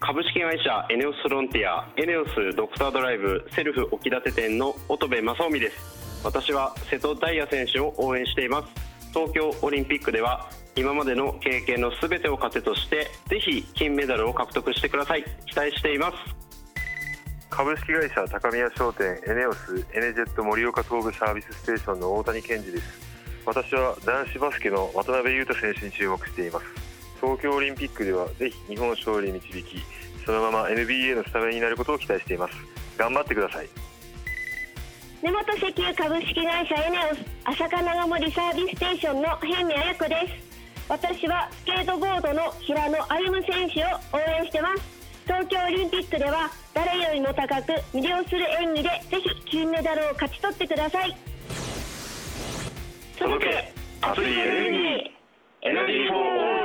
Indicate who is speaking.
Speaker 1: 株式会社エネオスフロンティアエネオスドクタードライブセルフ沖立店の乙部正臣です。私は瀬戸大也選手を応援しています。東京オリンピックでは今までの経験の全てを糧としてぜひ金メダルを獲得してください。期待しています。
Speaker 2: 株式会社高宮商店エネオスエネジェット盛岡東部サービスステーションの大谷健二です。私は男子バスケの渡辺裕太選手に注目しています。東京オリンピックではぜひ日本勝利に導き、そのまま NBA のスタメンになることを期待しています。頑張ってください。
Speaker 3: 根本石油株式会社エネオス朝霞長森サービスステーションの辺見彩子です。私はスケートボードの平野歩夢選手を応援してます。東京オリンピックでは誰よりも高く魅了する演技でぜひ金メダルを勝ち取ってください。
Speaker 1: 届け熱いエネルギーエナジーフォーオール。